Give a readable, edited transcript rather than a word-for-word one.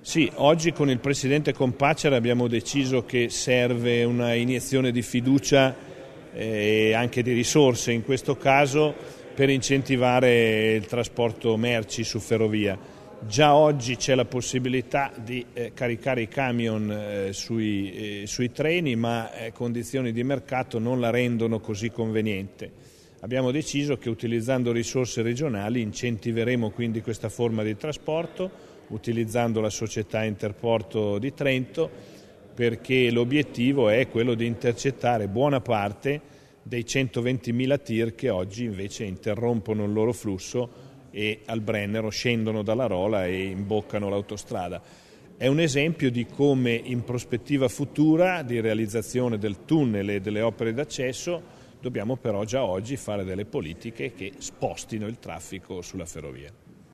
Sì, oggi con il Presidente Compacer abbiamo deciso che serve una iniezione di fiducia e anche di risorse in questo caso per incentivare il trasporto merci su ferrovia. Già oggi c'è la possibilità di caricare i camion sui treni, ma condizioni di mercato non la rendono così conveniente. Abbiamo deciso che utilizzando risorse regionali incentiveremo quindi questa forma di trasporto, utilizzando la società Interporto di Trento, perché l'obiettivo è quello di intercettare buona parte dei 120.000 tir che oggi invece interrompono il loro flusso e al Brennero scendono dalla Rola e imboccano l'autostrada. È un esempio di come in prospettiva futura di realizzazione del tunnel e delle opere d'accesso dobbiamo però già oggi fare delle politiche che spostino il traffico sulla ferrovia.